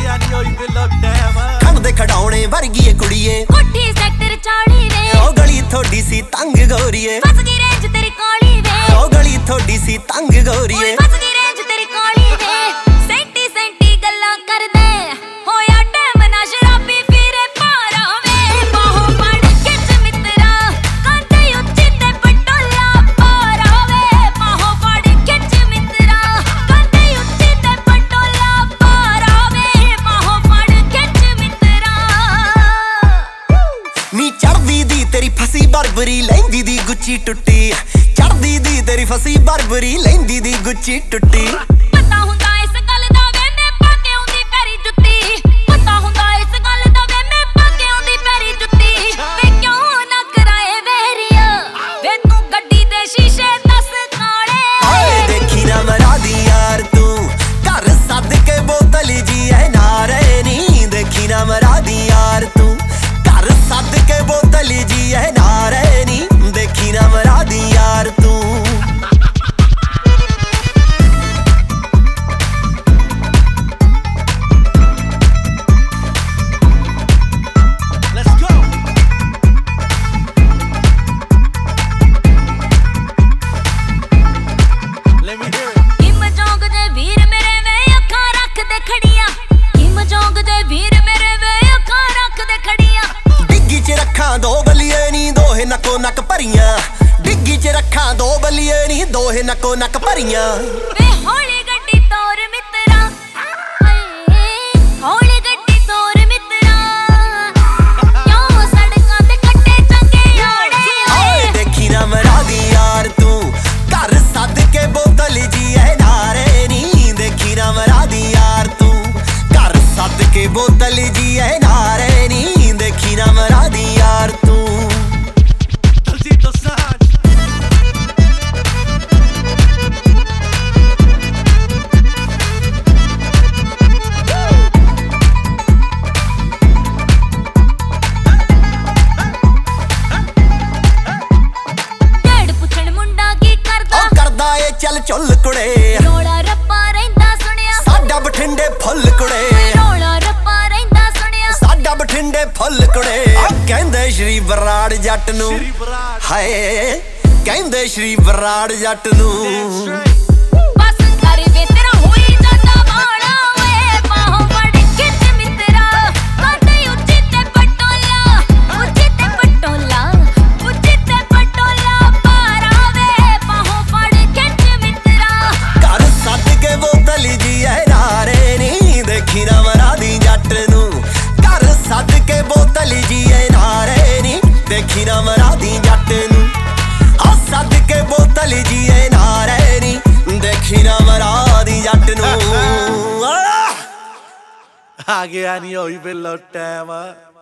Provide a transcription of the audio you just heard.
ਗਿਆ ਨੀ ਹੋਈ ਬਿੱਲੋ ਟਾਈਮ ਖੰਡ ਦੇ ਖਡਾਉਣੇ ਵਰਗੀ ਏ ਕੁੜੀਏ ਕੋਠੀ ਸੈਕਟਰ 40 ਵੇ ਉਹ ਗਲੀ ਥੋੜੀ ਸੀ ਤੰਗ ਗੋਰੀਏ ਫਸ ਗਈ ਰੇਂਜ ਤੇਰੀ ਕਾਲੀ ਵੇ ਉਹ ਗਲੀ ਥੋੜੀ ਸੀ ਤੰਗ ਗੋਰੀਏ ਫਸ ਗਈ ਰੇਂਜ ਤੇਰੀ ਕਾਲੀ ਵੇ ਸੈਂਟੀ ਸੈਂਟੀ ਗੱਲਾਂ ਕਰਦੇ ਹੋਇਆ ਟਾਈਮ ਨਾ ਸ਼ਰਾਬੀ ਫਿਰੇ ਪਾਰਾ ਵੇ ਬਾਹੋਂ ਫੜ ਖਿੱਚ ਮਿੱਤਰਾ ਕੰਧੇ ਉੱਚੀ ਤੇ ਪਟੋਲਾ ਪਾਰਾ ਵੇ ਬਾਹੋਂ ਫੜ ਖਿੱਚ ਮਿੱਤਰਾ ਕੰਧੇ ਉੱਚੀ ਤੇ ਪਟੋਲਾ ਪਾਰਾ ਵੇ ਬਾਹੋਂ ਫੜ ਖਿੱਚ ਮਿੱਤਰਾ ਨੀ ਚੜਦੀ ਦੀ ਤੇਰੀ ਫਸੀ ਬਰਬਰੀ ਲੈਂਦੀ ਦੀ ਗੁੱਚੀ ਟੁੱਟੀ ਚੜਦੀ ਦੀ ਤੇਰੀ ਫਸੀ ਬਰਬਰੀ ਲੈਂਦੀ ਦੀ ਗੁੱਚੀ ਟੁੱਟੀ ਪਤਾ ਹੁੰਦਾ ਇਸ ਗੱਲ ਦਾ ਵੇ ਮੈਂ ਪਾ ਕੇ ਆਉਂਦੀ ਪੈਰੀ ਜੁੱਤੀ ਪਤਾ ਹੁੰਦਾ ਇਸ ਗੱਲ ਦਾ ਵੇ ਮੈਂ ਪਾ ਕੇ ਆਉਂਦੀ ਪੈਰੀ ਜੁੱਤੀ ਵੇ ਕਿਉਂ ਨਾ ਕਰਾਏ ਵੇਰੀਆ ਵੇ ਤੂੰ ਗੱਡੀ ਦੇ ਸ਼ੀਸ਼ੇ ਦੱਸ ਕਾਲੇ ਓਏ ਦੇਖੀ ਨਾ ਮਰਾਦੀ ਯਾਰ ਤੂੰ ਘਰ ਸੱਦ ਕੇ ਬੋਤਲ ਜੀ ਐ ਨਾ ਰਹੇ ਨੀ ਦੇਖੀ ਨਾ ਮਰਾਦੀ ਯਾਰ ਤੂੰ ਘਰ ਸੱਦ ਕੇ ਬੋਤਲ ਜੀ ਐ ਨਾ ਰਹੇ ਨੀ ਦੇਖੀ ਨਾ ਮਰਾਦੀ ਯਾਰ ਤੂੰ ਕਿਮ ਜੋਗ ਦੇ ਵੀਰ ਮੇਰੇ ਵੇ ਅੱਖਾਂ ਰੱਖਦੇ ਖੜੀਆਂ ਕਿਮ ਜੋਗ ਦੇ ਵੀਰ ਮੇਰੇ ਵੇ ਅੱਖਾਂ ਰੱਖਦੇ ਖੜੀਆਂ ਡਿੱਗੀ 'ਚ ਰੱਖਾਂ ਦੋ ਬਲੀਏ ਨੀ ਦੋਹੇ ਨੱਕੋ ਨੱਕ ਭਰੀਆਂ ਡਿੱਗੀ 'ਚ ਰੱਖਾਂ ਦੋ ਬਲੀਏ ਨੀ ਦੋਹੇ ਨੱਕੋ ਨੱਕ ਭਰੀਆਂ ਵੇ ਹੌਲੀ ਗੱਡੀ ਤੋਰ ਮਿੱਤਰਾ ਹੌਲੀ ਗੱਡੀ ਤੋਰ ਮਿੱਤਰਾ ਕਿਉਂ ਸੜਕਾਂ ਤੇ ਕੱਟੇ ਚੰਗੇ ਆੜੇ ਓਏ ਦੇਖੀ ਨਾ ਮਰਾਦੀ ਯਾਰ ਤੂੰ ਘਰ ਸੱਦ ਕੇ ਬੋਤਲ ਜੀ ਐ ਨਾਰੇ ਨੀ ਦੇਖੀ ਨਾ ਮਰਾਦੀ ਯਾਰ ਤੂੰ ਘਰ ਸੱਦ ਕੇ ਬੋਤਲ ਜੀ ਐ ਨਾਰੇ ਨੀ ਦੇਖੀ ਨਾ ਮਰਾਦੀ ਯਾਰ ਤੂੰ ਚੱਲ ਚੁੱਲ ਕੁੜੇ ਰੋਲਾ ਰੱਪਾ ਰਹਿੰਦਾ ਸੁਣਿਆ ਸਾਡਾ ਬਠਿੰਡੇ ਫੁੱਲ ਕੁੜੇ ਰੋਲਾ ਰੱਪਾ ਰਹਿੰਦਾ ਸੁਣਿਆ ਸਾਡਾ ਬਠਿੰਡੇ ਫੁੱਲ ਕੁੜੇ ਕਹਿੰਦੇ ਸ਼੍ਰੀ ਬਰਾੜ ਜੱਟ ਨੂੰ ਹਾਏ ਕਹਿੰਦੇ ਸ਼੍ਰੀ ਬਰਾੜ ਜੱਟ ਨੂੰ ਬਸ ਕਰ ਵੇ ਤੇਰਾ ਹੋਈ ਜਾਂਦਾ ਬਾਣਾ ਓਏ ਬਾਹੋਂ ਫੜ ਖਿੱਚ ਮਿੱਤਰਾ ਕੰਧੇ ਉੱਚੀ ਤੇ ਪਟੋਲਾ ਉੱਚੀ ਤੇ ਪਟੋਲਾ ਉੱਚੀ ਤੇ ਪਟੋਲਾ ਪਾਰਾ ਵੇ ਬਾਹੋਂ ਫੜ ਖਿੱਚ ਮਿੱਤਰਾ ਘਰ ਸੱਦ ਕੇ ਬੋਤਲ ਜੀ ਐ ਨਾਰੇ ਨੀ ਦੇਖੀ ਨਾ ਮਰਾਦੀ ਜੱਟ ਨੂੰ ਘਰ ਸੱਦ ਕੇ ਬੋਤਲ ਜੀ ਐ ਨਾਰੇ ਨੀ ਦੇਖੀ ਨਾ ਮਰਾਦੀ ਜੱਟ ਨੂੰ ਆ ਸੱਦ ਕੇ ਬੋਤਲ ਜੀ ਐ ਨਾਰੇ ਨੀ ਦੇਖੀ ਨਾ ਮਰਾਦੀ ਜੱਟ ਨੂੰ ਆ ਗਿਆ ਨੀ ਹੋਈ ਬਿੱਲੋ ਟਾਈਮ